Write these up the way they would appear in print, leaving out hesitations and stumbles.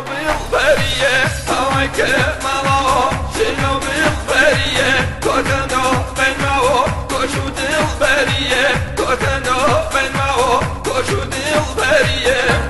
بالبرية هواي كمالا شنو بالبرية كوتنو بين معو كوشود البرية كوتنو بين معو كوشود البرية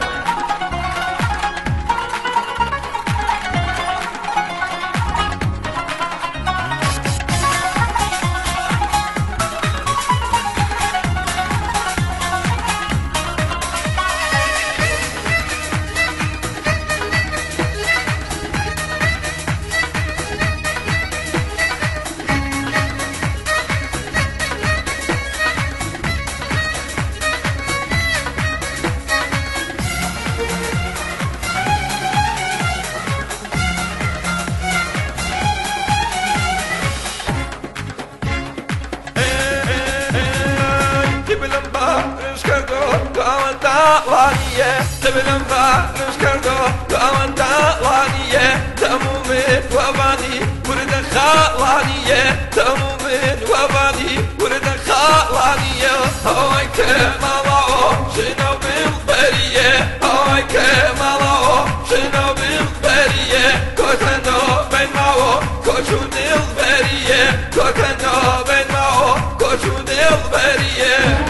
تبلم بارش کردو کامن دلانیه تمومن وبانی ورد خالانیه تمومن وبانی ورد خالانیه هوای کمالا شنو بالبرية هوای کمالا شنو بالبرية كوتنو بين معو كوشود البرية كوتنو بين معو كوشود البرية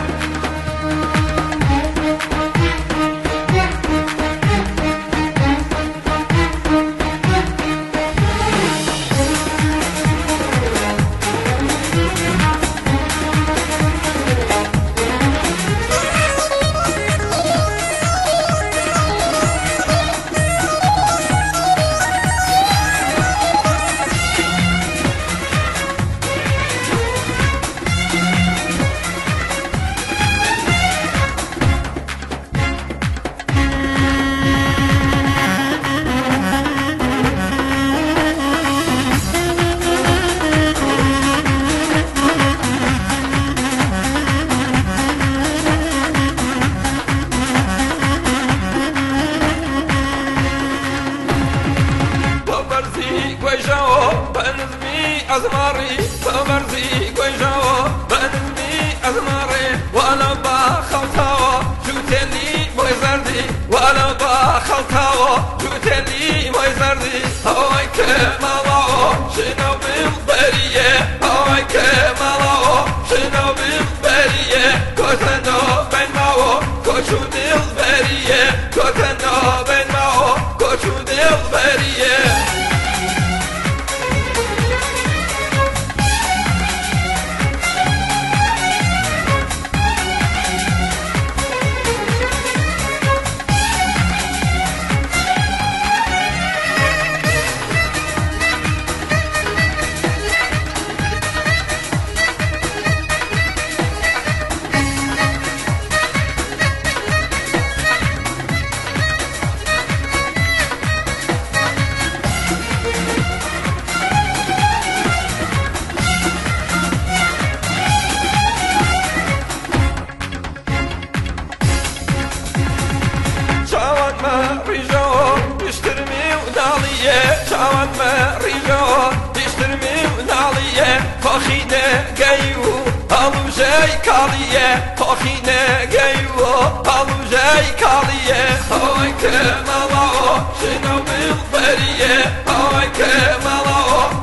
أزماري فمرزي قيجاو بنزمي أزماري وأنا بخلطاو جوتلي ميزردي وأنا بخلطاو جوتلي ميزردي هواي كمالاو شنو بالبرية هواي كمالاو شنو بالبرية كوتنو بين معو كوشود البرية كوتنو بين معو كوشود البرية شاوان ما ريجو تشترمي ونالية فخينة جايو هالو جاي كالية فخينة جايو هالو جاي كالية هواي كمالاو شنو بالبرية هواي كمالاو